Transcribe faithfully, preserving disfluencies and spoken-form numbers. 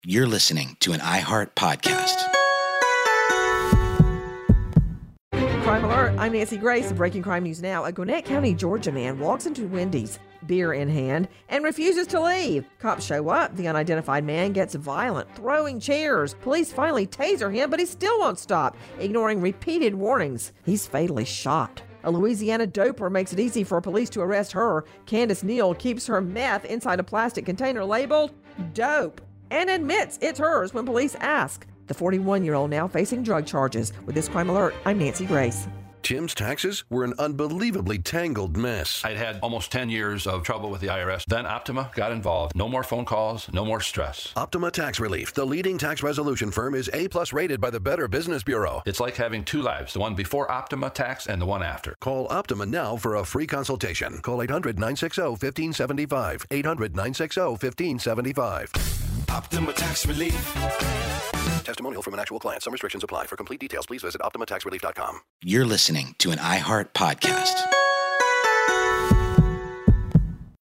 You're listening to an iHeart podcast. Crime Alert, I'm Nancy Grace. Breaking crime news now. A Gwinnett County, Georgia man walks into Wendy's, beer in hand, and refuses to leave. Cops show up. The unidentified man gets violent, throwing chairs. Police finally taser him, but he still won't stop, ignoring repeated warnings. He's fatally shot. A Louisiana doper makes it easy for police to arrest her. Candace Neal keeps her meth inside a plastic container labeled dope and admits it's hers when police ask. The forty-one-year-old now facing drug charges. With this Crime Alert, I'm Nancy Grace. Tim's taxes were an unbelievably tangled mess. I'd had almost ten years of trouble with the I R S. Then Optima got involved. No more phone calls, no more stress. Optima Tax Relief, the leading tax resolution firm, is A-plus rated by the Better Business Bureau. It's like having two lives, the one before Optima Tax and the one after. Call Optima now for a free consultation. Call eight hundred, nine six zero, one five seven five. eight hundred, nine six zero, one five seven five. Optima Tax Relief. Testimonial from an actual client. Some restrictions apply. For complete details, please visit optima tax relief dot com. You're listening to an iHeart podcast.